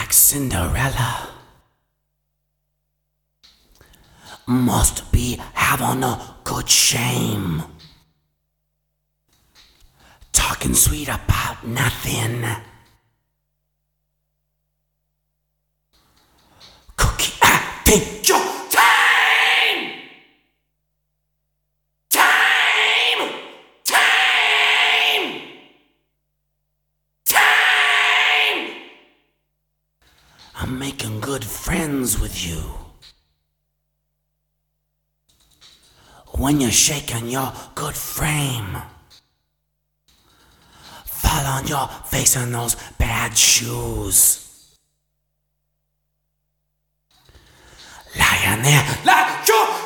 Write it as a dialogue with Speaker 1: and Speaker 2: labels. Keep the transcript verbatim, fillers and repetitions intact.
Speaker 1: like Cinderella. Must be having a good shame. Talking sweet about nothing. Cookie, I think your time! Time! Time! Time! I'm making good friends with you. When you're shaking your good frame, fall on your face in those bad shoes. Lying there like you're